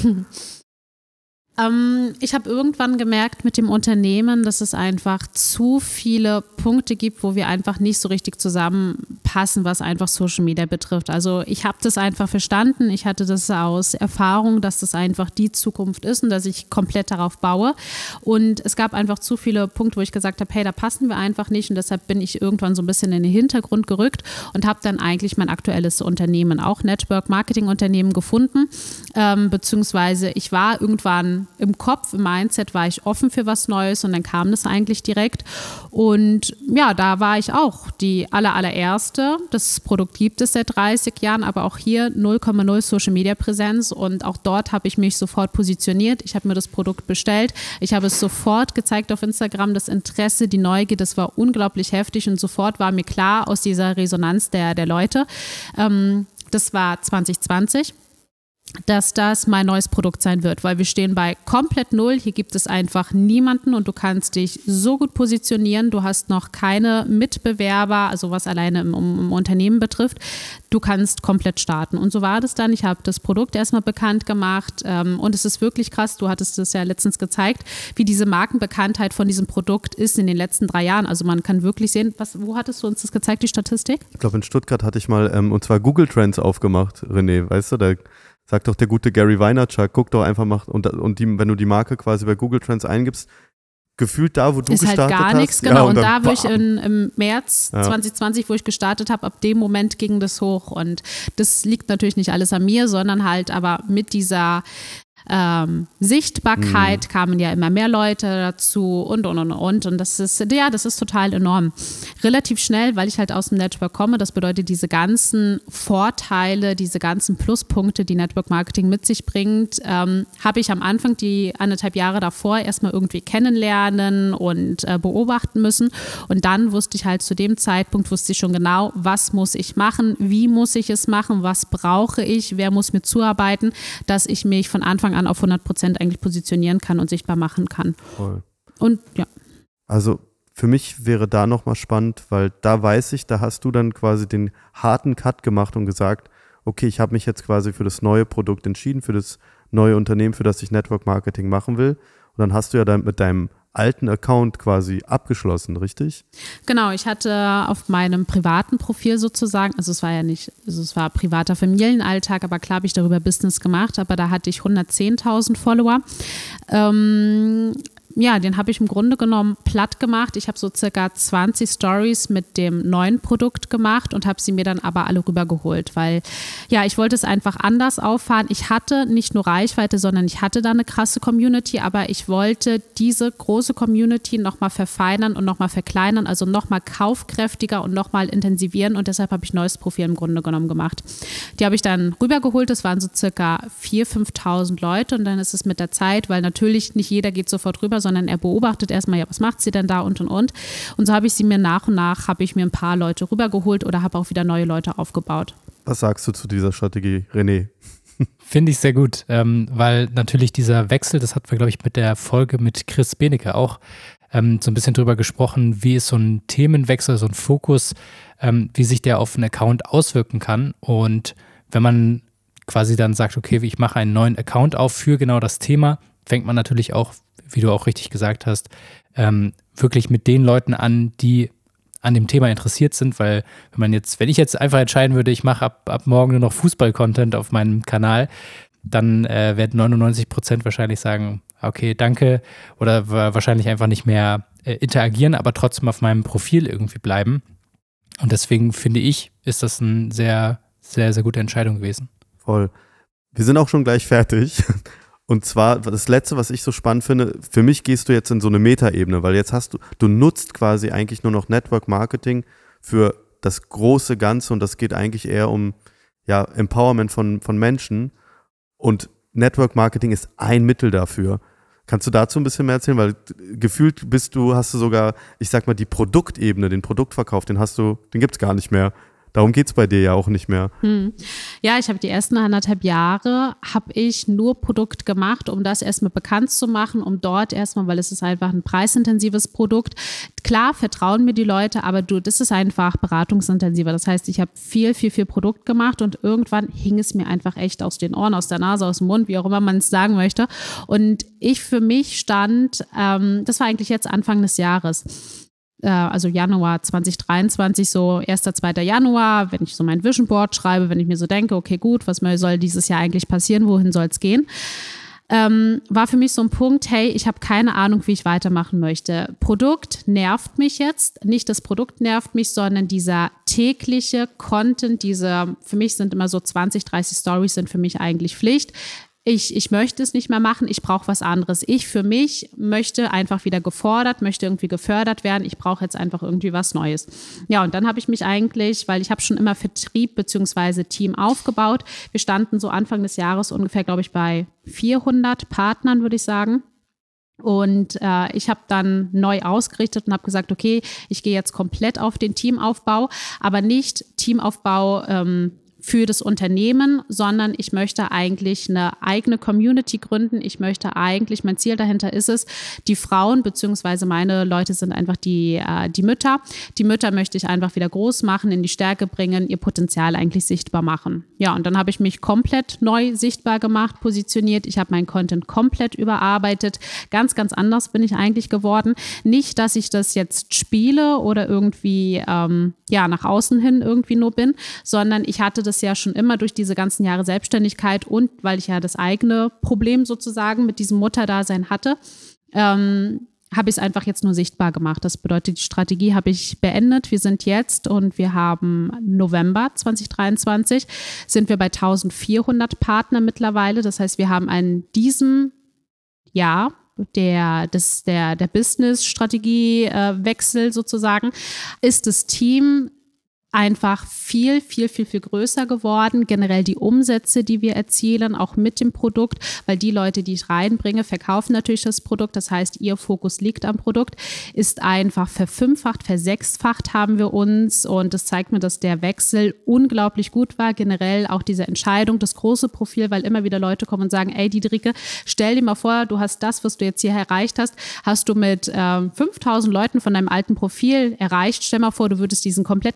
Ich habe irgendwann gemerkt mit dem Unternehmen, dass es einfach zu viele Punkte gibt, wo wir einfach nicht so richtig zusammenpassen, was einfach Social Media betrifft. Also ich habe das einfach verstanden. Ich hatte das aus Erfahrung, dass das einfach die Zukunft ist und dass ich komplett darauf baue. Und es gab einfach zu viele Punkte, wo ich gesagt habe, hey, da passen wir einfach nicht. Und deshalb bin ich irgendwann so ein bisschen in den Hintergrund gerückt und habe dann eigentlich mein aktuelles Unternehmen, auch Network-Marketing-Unternehmen gefunden. Beziehungsweise ich war irgendwann im Kopf, im Mindset war ich offen für was Neues und dann kam das eigentlich direkt. Und ja, da war ich auch die allererste. Das Produkt gibt es seit 30 Jahren, aber auch hier 0,0 Social Media Präsenz und auch dort habe ich mich sofort positioniert. Ich habe mir das Produkt bestellt. Ich habe es sofort gezeigt auf Instagram. Das Interesse, die Neugier, das war unglaublich heftig und sofort war mir klar aus dieser Resonanz der Leute. Das war 2020. Dass das mein neues Produkt sein wird, weil wir stehen bei komplett null. Hier gibt es einfach niemanden und du kannst dich so gut positionieren. Du hast noch keine Mitbewerber, also was alleine im Unternehmen betrifft. Du kannst komplett starten. Und so war das dann. Ich habe das Produkt erstmal bekannt gemacht und es ist wirklich krass. Du hattest es ja letztens gezeigt, wie diese Markenbekanntheit von diesem Produkt ist in den letzten 3 Jahren. Also man kann wirklich sehen, wo hattest du uns das gezeigt, die Statistik? Ich glaube, in Stuttgart hatte ich mal, und zwar Google Trends aufgemacht, René, weißt du, da sagt doch der gute Gary Vaynerchuk, guck doch einfach mal, wenn du die Marke quasi bei Google Trends eingibst, gefühlt da, wo du ist gestartet hast. Ist halt gar nichts, genau. Ja, und da, wo ich im März 2020, wo ich gestartet habe, ab dem Moment ging das hoch. Und das liegt natürlich nicht alles an mir, sondern halt aber mit dieser Sichtbarkeit kamen ja immer mehr Leute dazu und das ist total enorm. Relativ schnell, weil ich halt aus dem Network komme, das bedeutet diese ganzen Vorteile, diese ganzen Pluspunkte, die Network Marketing mit sich bringt, habe ich am Anfang die 1,5 Jahre davor erstmal irgendwie kennenlernen und beobachten müssen und dann wusste ich halt zu dem Zeitpunkt, schon genau, was muss ich machen, wie muss ich es machen, was brauche ich, wer muss mir zuarbeiten, dass ich mich von Anfang an auf 100% eigentlich positionieren kann und sichtbar machen kann. Voll. Und ja. Also für mich wäre da nochmal spannend, weil da weiß ich, da hast du dann quasi den harten Cut gemacht und gesagt, okay, ich habe mich jetzt quasi für das neue Produkt entschieden, für das neue Unternehmen, für das ich Network Marketing machen will. Und dann hast du ja dann mit deinem alten Account quasi abgeschlossen, richtig? Genau, ich hatte auf meinem privaten Profil sozusagen, also es war privater Familienalltag, aber klar habe ich darüber Business gemacht, aber da hatte ich 110.000 Follower. Den habe ich im Grunde genommen platt gemacht. Ich habe so circa 20 Stories mit dem neuen Produkt gemacht und habe sie mir dann aber alle rübergeholt, weil ich wollte es einfach anders auffahren. Ich hatte nicht nur Reichweite, sondern ich hatte da eine krasse Community, aber ich wollte diese große Community nochmal verfeinern und nochmal verkleinern, also nochmal kaufkräftiger und nochmal intensivieren und deshalb habe ich ein neues Profil im Grunde genommen gemacht. Die habe ich dann rübergeholt, das waren so circa 4.000, 5.000 Leute und dann ist es mit der Zeit, weil natürlich nicht jeder geht sofort rüber, sondern er beobachtet erstmal, was macht sie denn da und. Und so habe ich sie mir nach und nach, ein paar Leute rübergeholt oder habe auch wieder neue Leute aufgebaut. Was sagst du zu dieser Strategie, René? Finde ich sehr gut, weil natürlich dieser Wechsel, das hatten wir, glaube ich, mit der Folge mit Chris Benecke auch so ein bisschen drüber gesprochen, wie ist so ein Themenwechsel, so ein Fokus, wie sich der auf einen Account auswirken kann. Und wenn man quasi dann sagt, okay, ich mache einen neuen Account auf für genau das Thema, fängt man natürlich auch, wie du auch richtig gesagt hast, wirklich mit den Leuten an, die an dem Thema interessiert sind, weil wenn ich jetzt einfach entscheiden würde, ich mache ab morgen nur noch Fußball-Content auf meinem Kanal, dann werden 99% wahrscheinlich sagen, okay, danke, oder wahrscheinlich einfach nicht mehr interagieren, aber trotzdem auf meinem Profil irgendwie bleiben. Und deswegen finde ich, ist das eine sehr, sehr, sehr gute Entscheidung gewesen. Voll. Wir sind auch schon gleich fertig. Und zwar, das Letzte, was ich so spannend finde, für mich gehst du jetzt in so eine Metaebene, weil jetzt du nutzt quasi eigentlich nur noch Network Marketing für das große Ganze und das geht eigentlich eher um Empowerment von Menschen und Network Marketing ist ein Mittel dafür. Kannst du dazu ein bisschen mehr erzählen? Weil gefühlt hast du sogar, ich sag mal, die Produktebene, den Produktverkauf, den gibt's gar nicht mehr. Darum geht es bei dir ja auch nicht mehr. Ja, ich habe die ersten 1,5 Jahre nur Produkt gemacht, um das erstmal bekannt zu machen, um dort erstmal, weil es ist einfach ein preisintensives Produkt. Klar, vertrauen mir die Leute, aber das ist einfach beratungsintensiver. Das heißt, ich habe viel Produkt gemacht und irgendwann hing es mir einfach echt aus den Ohren, aus der Nase, aus dem Mund, wie auch immer man es sagen möchte. Und ich für mich stand, das war eigentlich jetzt Anfang des Jahres, also Januar 2023, so 1., 2. Januar, wenn ich so mein Vision Board schreibe, wenn ich mir so denke, okay, gut, was soll dieses Jahr eigentlich passieren, wohin soll es gehen? War für mich so ein Punkt, hey, ich habe keine Ahnung, wie ich weitermachen möchte. Produkt nervt mich jetzt, nicht das Produkt nervt mich, sondern dieser tägliche Content, für mich sind immer so 20, 30 Stories sind für mich eigentlich Pflicht. Ich möchte es nicht mehr machen, ich brauche was anderes. Ich für mich möchte einfach wieder möchte irgendwie gefördert werden. Ich brauche jetzt einfach irgendwie was Neues. Ja, und dann habe ich mich eigentlich, weil ich habe schon immer Vertrieb bzw. Team aufgebaut. Wir standen so Anfang des Jahres ungefähr, glaube ich, bei 400 Partnern, würde ich sagen. Und ich habe dann neu ausgerichtet und habe gesagt, okay, ich gehe jetzt komplett auf den Teamaufbau, aber nicht Teamaufbau für das Unternehmen, sondern ich möchte eigentlich eine eigene Community gründen. Mein Ziel dahinter ist es, die Frauen, beziehungsweise meine Leute sind einfach die Mütter. Die Mütter möchte ich einfach wieder groß machen, in die Stärke bringen, ihr Potenzial eigentlich sichtbar machen. Ja, und dann habe ich mich komplett neu sichtbar gemacht, positioniert. Ich habe meinen Content komplett überarbeitet. Ganz, ganz anders bin ich eigentlich geworden. Nicht, dass ich das jetzt spiele oder irgendwie nach außen hin irgendwie nur bin, sondern ich hatte das ja schon immer durch diese ganzen Jahre Selbstständigkeit und weil ich ja das eigene Problem sozusagen mit diesem Mutterdasein hatte, habe ich es einfach jetzt nur sichtbar gemacht. Das bedeutet, die Strategie habe ich beendet. Wir sind jetzt und wir haben November 2023, sind wir bei 1400 Partner mittlerweile. Das heißt, wir haben in diesem Jahr der Business-Strategie-Wechsel sozusagen, ist das Team einfach viel größer geworden. Generell die Umsätze, die wir erzielen, auch mit dem Produkt, weil die Leute, die ich reinbringe, verkaufen natürlich das Produkt. Das heißt, ihr Fokus liegt am Produkt, ist einfach verfünffacht, versechsfacht haben wir uns und das zeigt mir, dass der Wechsel unglaublich gut war. Generell auch diese Entscheidung, das große Profil, weil immer wieder Leute kommen und sagen, ey Diederike, stell dir mal vor, du hast das, was du jetzt hier erreicht hast du mit 5.000 Leuten von deinem alten Profil erreicht. Stell mal vor, du würdest diesen kompletten Content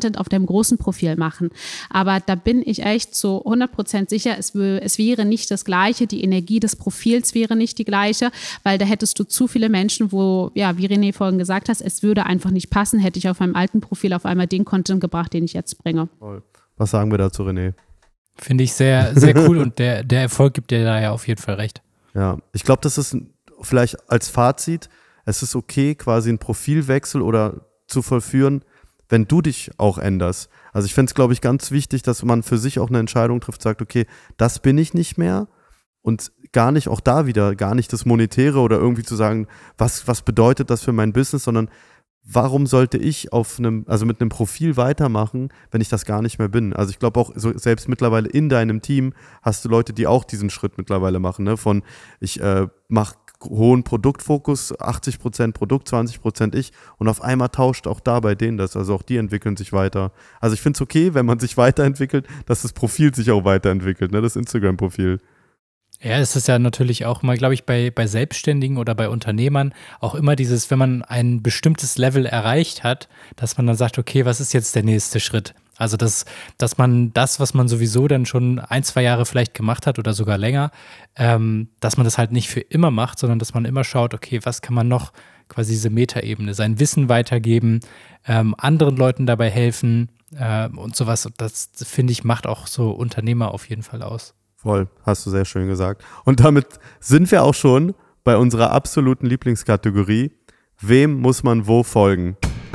Content auf deinem großen Profil machen. Aber da bin ich echt zu 100% sicher, es wäre nicht das Gleiche, die Energie des Profils wäre nicht die gleiche, weil da hättest du zu viele Menschen, wo, ja, wie René vorhin gesagt hat, es würde einfach nicht passen, hätte ich auf meinem alten Profil auf einmal den Content gebracht, den ich jetzt bringe. Was sagen wir dazu, René? Finde ich sehr, sehr cool und der Erfolg gibt dir da ja auf jeden Fall recht. Ja, ich glaube, das ist vielleicht als Fazit, es ist okay, quasi einen Profilwechsel oder zu vollführen, wenn du dich auch änderst. Also ich fände es, glaube ich, ganz wichtig, dass man für sich auch eine Entscheidung trifft, sagt, okay, das bin ich nicht mehr und gar nicht, auch da wieder, gar nicht das Monetäre oder irgendwie zu sagen, was bedeutet das für mein Business, sondern warum sollte ich mit einem Profil weitermachen, wenn ich das gar nicht mehr bin? Also ich glaube auch, so selbst mittlerweile in deinem Team hast du Leute, die auch diesen Schritt mittlerweile machen, ne? Von ich mache hohen Produktfokus, 80% Produkt, 20% ich und auf einmal tauscht auch da bei denen das, also auch die entwickeln sich weiter. Also ich finde es okay, wenn man sich weiterentwickelt, dass das Profil sich auch weiterentwickelt, ne? Das Instagram-Profil. Ja, es ist ja natürlich auch mal, glaube ich, bei Selbstständigen oder bei Unternehmern auch immer dieses, wenn man ein bestimmtes Level erreicht hat, dass man dann sagt, okay, was ist jetzt der nächste Schritt? Also, dass man das, was man sowieso dann schon 1-2 Jahre vielleicht gemacht hat oder sogar länger, dass man das halt nicht für immer macht, sondern dass man immer schaut, okay, was kann man noch, quasi diese Metaebene, sein Wissen weitergeben, anderen Leuten dabei helfen und sowas. Und das, finde ich, macht auch so Unternehmer auf jeden Fall aus. Voll, hast du sehr schön gesagt. Und damit sind wir auch schon bei unserer absoluten Lieblingskategorie. Wem muss man wo folgen?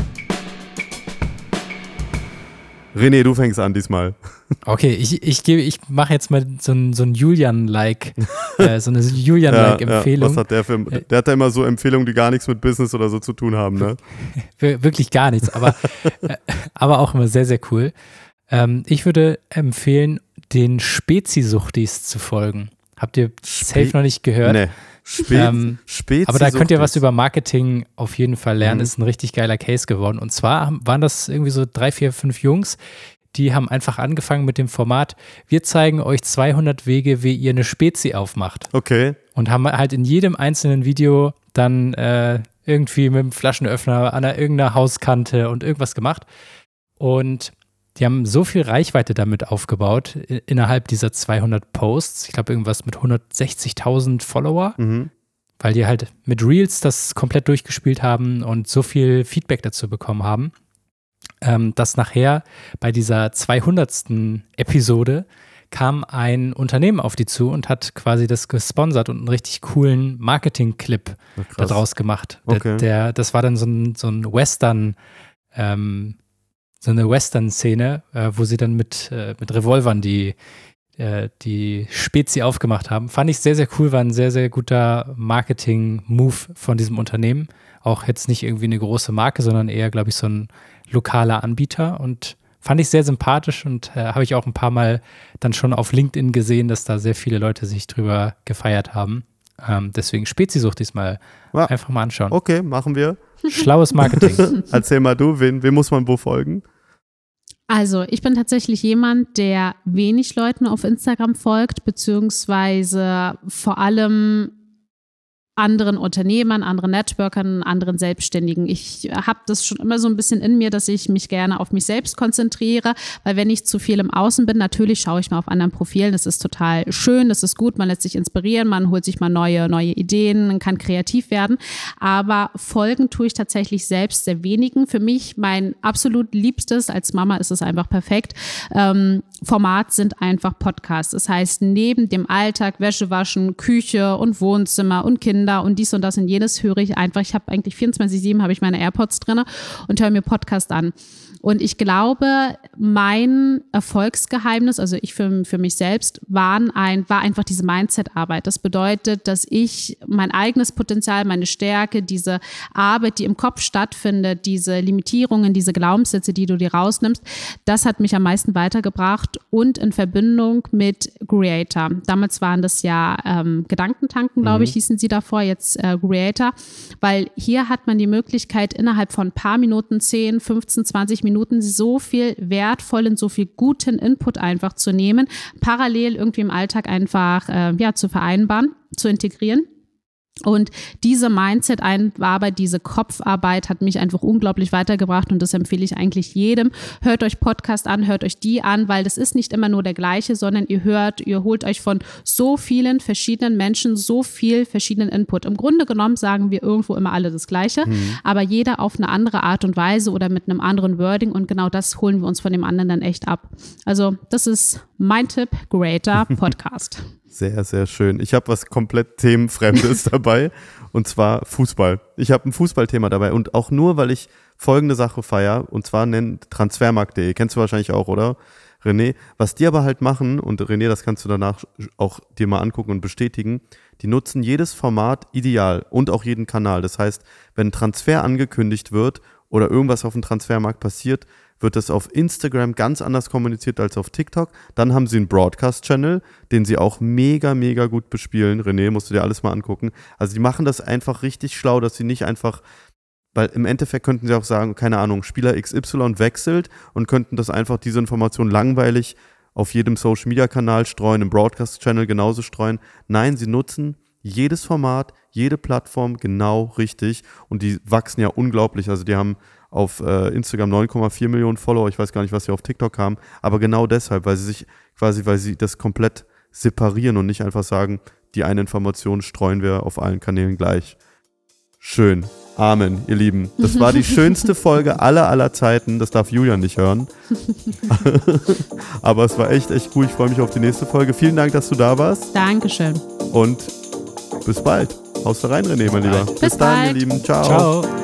René, du fängst an diesmal. Okay, ich mache jetzt mal so ein Julian-like, so eine Julian-like-Empfehlung. Ja, was hat der für, der hat ja immer so Empfehlungen, die gar nichts mit Business oder so zu tun haben, ne? Wirklich gar nichts, aber auch immer sehr, sehr cool. Ich würde empfehlen, den Spezi-Suchtis zu folgen. Habt ihr safe noch nicht gehört? Nee. Aber da könnt ihr was über Marketing auf jeden Fall lernen. Ist ein richtig geiler Case geworden. Und zwar waren das irgendwie so 3, 4, 5 Jungs, die haben einfach angefangen mit dem Format, wir zeigen euch 200 Wege, wie ihr eine Spezi aufmacht. Okay. Und haben halt in jedem einzelnen Video dann irgendwie mit dem Flaschenöffner an irgendeiner Hauskante und irgendwas gemacht. Und die haben so viel Reichweite damit aufgebaut innerhalb dieser 200 Posts. Ich glaube, irgendwas mit 160.000 Follower, weil die halt mit Reels das komplett durchgespielt haben und so viel Feedback dazu bekommen haben, dass nachher bei dieser 200. Episode kam ein Unternehmen auf die zu und hat quasi das gesponsert und einen richtig coolen Marketing-Clip daraus gemacht. Okay. Das war dann so ein Western, so eine Western-Szene, wo sie dann mit Revolvern die Spezi aufgemacht haben. Fand ich sehr, sehr cool, war ein sehr, sehr guter Marketing-Move von diesem Unternehmen. Auch jetzt nicht irgendwie eine große Marke, sondern eher, glaube ich, so ein lokaler Anbieter und fand ich sehr sympathisch und habe ich auch ein paar Mal dann schon auf LinkedIn gesehen, dass da sehr viele Leute sich drüber gefeiert haben. Deswegen Spezi-Sucht diesmal einfach mal anschauen. Okay, machen wir. Schlaues Marketing. Erzähl mal du, wem muss man wo folgen? Also, ich bin tatsächlich jemand, der wenig Leuten auf Instagram folgt, beziehungsweise vor allem anderen Unternehmern, anderen Networkern, anderen Selbstständigen. Ich habe das schon immer so ein bisschen in mir, dass ich mich gerne auf mich selbst konzentriere, weil wenn ich zu viel im Außen bin, natürlich schaue ich mal auf anderen Profilen, das ist total schön, das ist gut, man lässt sich inspirieren, man holt sich mal neue Ideen, man kann kreativ werden, aber folgen tue ich tatsächlich selbst sehr wenigen. Für mich mein absolut liebstes, als Mama ist es einfach perfekt, Format sind einfach Podcasts. Das heißt, neben dem Alltag, Wäsche waschen, Küche und Wohnzimmer und Kinder und dies und das und jenes höre ich einfach. Ich habe eigentlich 24/7 habe ich meine AirPods drin und höre mir Podcast an. Und ich glaube, mein Erfolgsgeheimnis, also ich für mich selbst, war einfach diese Mindset-Arbeit. Das bedeutet, dass ich mein eigenes Potenzial, meine Stärke, diese Arbeit, die im Kopf stattfindet, diese Limitierungen, diese Glaubenssätze, die du dir rausnimmst, das hat mich am meisten weitergebracht und in Verbindung mit Creator. Damals waren das ja Gedankentanken, glaube ich, hießen sie davor, jetzt Creator, weil hier hat man die Möglichkeit, innerhalb von ein paar Minuten, 10, 15, 20 Minuten so viel wertvollen, so viel guten Input einfach zu nehmen, parallel irgendwie im Alltag einfach zu vereinbaren, zu integrieren. Und diese Mindset-Arbeit, diese Kopfarbeit hat mich einfach unglaublich weitergebracht und das empfehle ich eigentlich jedem. Hört euch Podcast an, hört euch die an, weil das ist nicht immer nur der gleiche, sondern ihr holt euch von so vielen verschiedenen Menschen so viel verschiedenen Input. Im Grunde genommen sagen wir irgendwo immer alle das Gleiche, aber jeder auf eine andere Art und Weise oder mit einem anderen Wording und genau das holen wir uns von dem anderen dann echt ab. Also das ist mein Tipp, Greater Podcast. Sehr, sehr schön. Ich habe was komplett Themenfremdes dabei und zwar Fußball. Ich habe ein Fußballthema dabei und auch nur, weil ich folgende Sache feiere und zwar nennt Transfermarkt.de. Kennst du wahrscheinlich auch, oder, René? Was die aber halt machen und René, das kannst du danach auch dir mal angucken und bestätigen, die nutzen jedes Format ideal und auch jeden Kanal. Das heißt, wenn ein Transfer angekündigt wird oder irgendwas auf dem Transfermarkt passiert, wird das auf Instagram ganz anders kommuniziert als auf TikTok. Dann haben sie einen Broadcast-Channel, den sie auch mega, mega gut bespielen. René, musst du dir alles mal angucken. Also die machen das einfach richtig schlau, dass sie nicht einfach, weil im Endeffekt könnten sie auch sagen, keine Ahnung, Spieler XY wechselt und könnten das einfach, diese Information langweilig auf jedem Social-Media-Kanal streuen, im Broadcast-Channel genauso streuen. Nein, sie nutzen jedes Format, jede Plattform genau richtig und die wachsen ja unglaublich. Also die haben auf Instagram 9,4 Millionen Follower, ich weiß gar nicht, was sie auf TikTok haben, aber genau deshalb, weil sie das komplett separieren und nicht einfach sagen, die eine Information streuen wir auf allen Kanälen gleich. Schön. Amen, ihr Lieben. Das war die schönste Folge aller Zeiten. Das darf Julian nicht hören. Aber es war echt cool. Ich freue mich auf die nächste Folge. Vielen Dank, dass du da warst. Dankeschön. Und bis bald. Haust da rein, René, mein Lieber. Bis dann, bald. ihr Lieben. Ciao. Ciao.